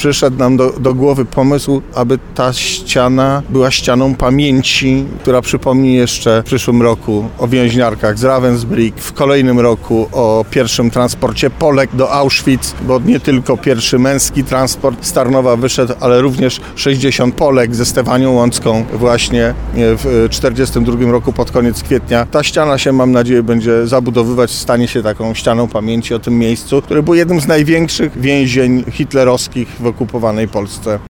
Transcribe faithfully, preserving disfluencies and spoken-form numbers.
przyszedł nam do, do głowy pomysł, aby ta ściana była ścianą pamięci, która przypomni jeszcze w przyszłym roku o więźniarkach z Ravensbrück, w kolejnym roku o pierwszym transporcie Polek do Auschwitz, bo nie tylko pierwszy męski transport z Tarnowa wyszedł, ale również sześćdziesiąt Polek ze Stefanią Łącką właśnie w czterdziestym drugim roku pod koniec kwietnia. Ta ściana się, mam nadzieję, będzie zabudowywać, stanie się taką ścianą pamięci o tym miejscu, które było jednym z największych więzień hitlerowskich w okupowanej Polsce.